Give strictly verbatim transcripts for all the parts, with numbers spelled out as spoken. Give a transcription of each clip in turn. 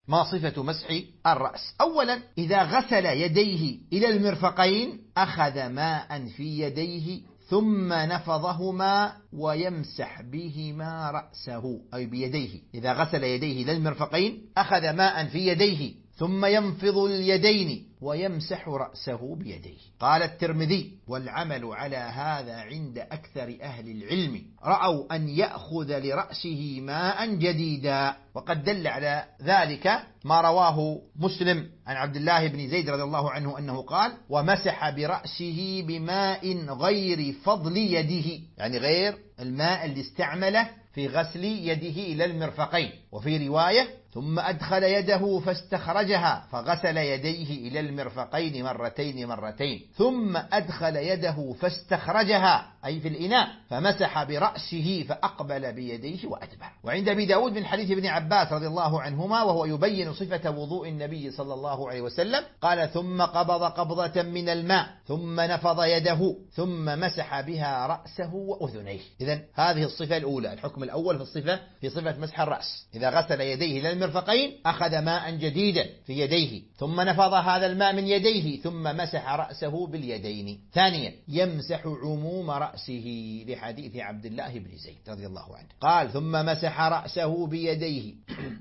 ما صفة مسح الرأس؟ أولا، إذا غسل يديه إلى المرفقين أخذ ماء في يديه ثم نفضهما ويمسح بهما رأسه، أي بيديه. إذا غسل يديه إلى المرفقين أخذ ماء في يديه ثم ينفض اليدين ويمسح رأسه بيديه. قال الترمذي: والعمل على هذا عند أكثر أهل العلم، رأوا أن يأخذ لرأسه ماء جديدا. وقد دل على ذلك ما رواه مسلم عن عبد الله بن زيد رضي الله عنه أنه قال: ومسح برأسه بماء غير فضل يده، يعني غير الماء اللي استعمله في غسل يده إلى المرفقين. وفي رواية: ثم أدخل يده فاستخرجها فغسل يديه إلى المرفقين مرتين مرتين، ثم أدخل يده فاستخرجها، أي في الإناء، فمسح برأسه فأقبل بيديه وأدبر. وعند أبي داود من حديث ابن عباس رضي الله عنهما وهو يبين صفة وضوء النبي صلى الله عليه وسلم قال: ثم قبض قبضة من الماء ثم نفض يده ثم مسح بها رأسه وأذنيه. إذن هذه الصفة الأولى، الحكم الأول في الصفة في صفة مسح الرأس. إذا غسل يديه إلى المرفقين أخذ ماء جديدا في يديه ثم نفض هذا الماء من يديه ثم مسح رأسه باليدين. ثانيا، يمسح عموم رأسه لحديث عبد الله بن زيد رضي الله عنه قال: ثم مسح رأسه بيديه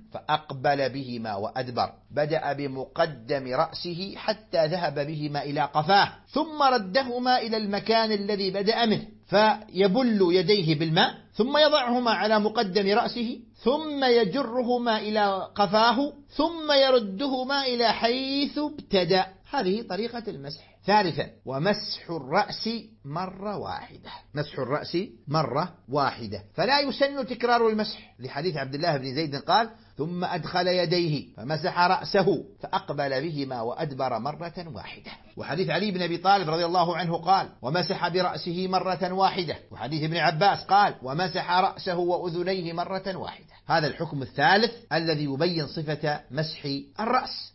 فأقبل بهما وأدبر، بدأ بمقدم رأسه حتى ذهب بهما إلى قفاه ثم ردهما إلى المكان الذي بدأ منه، فيبل يديه بالماء ثم يضعهما على مقدم رأسه ثم يجرهما إلى قفاه ثم يردهما إلى حيث ابتدأ. هذه طريقة المسح. ثالثا، ومسح الرأس مرة واحدة، مسح الرأس مرة واحدة، فلا يسن تكرار المسح لحديث عبد الله بن زيد قال: ثم أدخل يديه فمسح رأسه فأقبل بهما وأدبر مرة واحدة. وحديث علي بن أبي طالب رضي الله عنه قال: ومسح برأسه مرة واحدة. وحديث ابن عباس قال: ومسح رأسه وأذنيه مرة واحدة. هذا الحكم الثالث الذي يبين صفة مسح الرأس.